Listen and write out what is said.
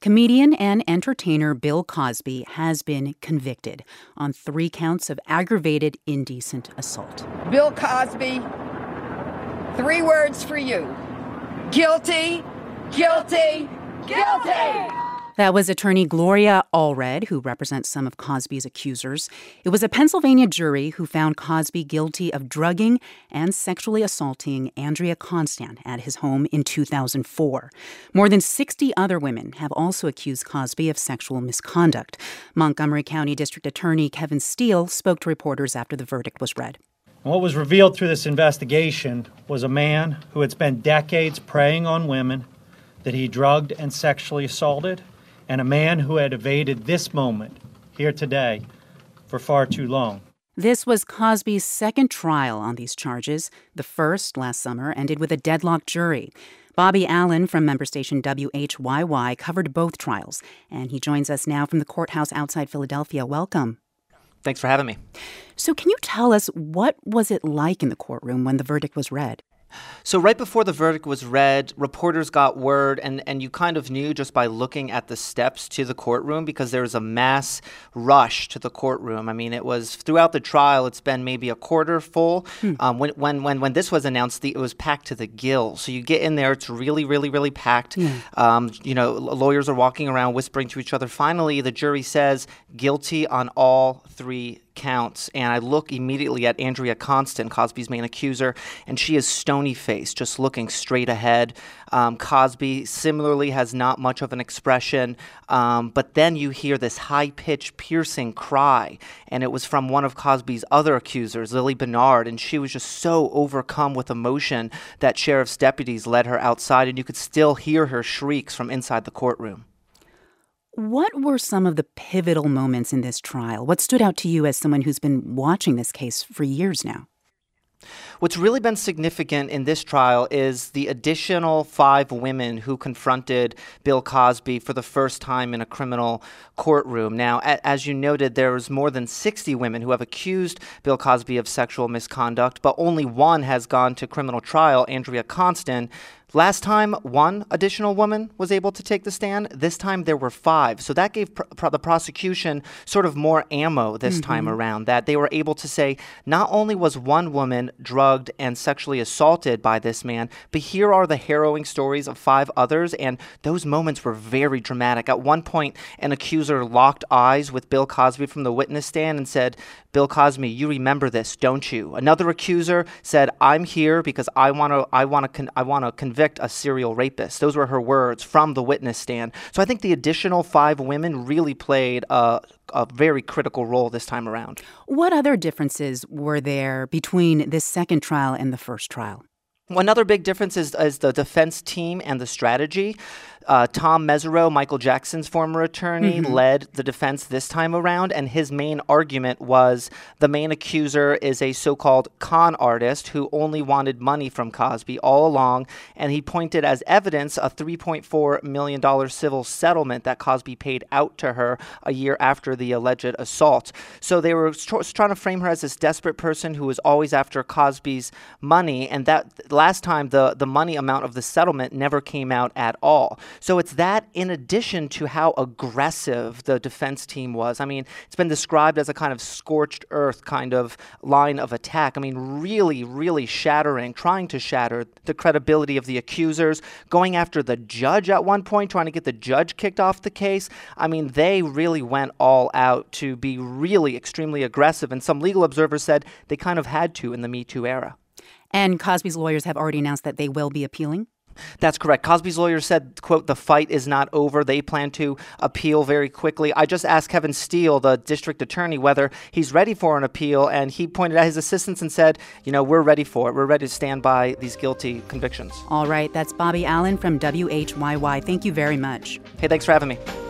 Comedian and entertainer Bill Cosby has been convicted on 3 counts of aggravated indecent assault. Bill Cosby, 3 words for you. Guilty, guilty, guilty! That was attorney Gloria Allred, who represents some of Cosby's accusers. It was a Pennsylvania jury who found Cosby guilty of drugging and sexually assaulting Andrea Constand at his home in 2004. More than 60 other women have also accused Cosby of sexual misconduct. Montgomery County District Attorney Kevin Steele spoke to reporters after the verdict was read. What was revealed through this investigation was a man who had spent decades preying on women that he drugged and sexually assaulted, and a man who had evaded this moment here today for far too long. This was Cosby's second trial on these charges. The first, last summer, ended with a deadlocked jury. Bobby Allen from member station WHYY covered both trials, and he joins us now from the courthouse outside Philadelphia. Welcome. Thanks for having me. So can you tell us, what was it like in the courtroom when the verdict was read? So right before the verdict was read, reporters got word, and you kind of knew just by looking at the steps to the courtroom, because there was a mass rush to the courtroom. I mean, it was throughout the trial, it's been maybe a quarter full. When this was announced, it was packed to the gills. So you get in there, it's really, really, really packed. Lawyers are walking around whispering to each other. Finally, the jury says guilty on all 3 counts. And I look immediately at Andrea Constand, Cosby's main accuser, and she is stony-faced, just looking straight ahead. Cosby similarly has not much of an expression, but then you hear this high-pitched, piercing cry, and it was from one of Cosby's other accusers, Lily Bernard, and she was just so overcome with emotion that sheriff's deputies led her outside, and you could still hear her shrieks from inside the courtroom. What were some of the pivotal moments in this trial? What stood out to you as someone who's been watching this case for years now? What's really been significant in this trial is the additional 5 women who confronted Bill Cosby for the first time in a criminal courtroom. Now, as you noted, there was more than 60 women who have accused Bill Cosby of sexual misconduct, but only one has gone to criminal trial, Andrea Constand. Last time, 1 additional woman was able to take the stand. This time, there were 5. So that gave the prosecution sort of more ammo this time around, that they were able to say not only was 1 woman drugged and sexually assaulted by this man, but here are the harrowing stories of 5 others, and those moments were very dramatic. At one point, an accuser locked eyes with Bill Cosby from the witness stand and said, "Bill Cosby, you remember this, don't you?" Another accuser said, "I'm here because I want to convict a serial rapist." Those were her words from the witness stand. So I think the additional 5 women really played a very critical role this time around. What other differences were there between this second trial and the first trial? Another big difference is the defense team and the strategy. Tom Mesereau, Michael Jackson's former attorney, led the defense this time around, and his main argument was the main accuser is a so-called con artist who only wanted money from Cosby all along, and he pointed as evidence a $3.4 million civil settlement that Cosby paid out to her a year after the alleged assault. So they were trying to frame her as this desperate person who was always after Cosby's money, and that last time the money amount of the settlement never came out at all. So it's that in addition to how aggressive the defense team was. I mean, it's been described as a kind of scorched earth kind of line of attack. I mean, really, really trying to shatter the credibility of the accusers, going after the judge at one point, trying to get the judge kicked off the case. I mean, they really went all out to be really extremely aggressive. And some legal observers said they kind of had to in the Me Too era. And Cosby's lawyers have already announced that they will be appealing? That's correct. Cosby's lawyer said, quote, "The fight is not over." They plan to appeal very quickly. I just asked Kevin Steele, the district attorney, whether he's ready for an appeal, and he pointed at his assistants and said, we're ready for it. We're ready to stand by these guilty convictions. All right. That's Bobby Allen from WHYY. Thank you very much. Hey, thanks for having me.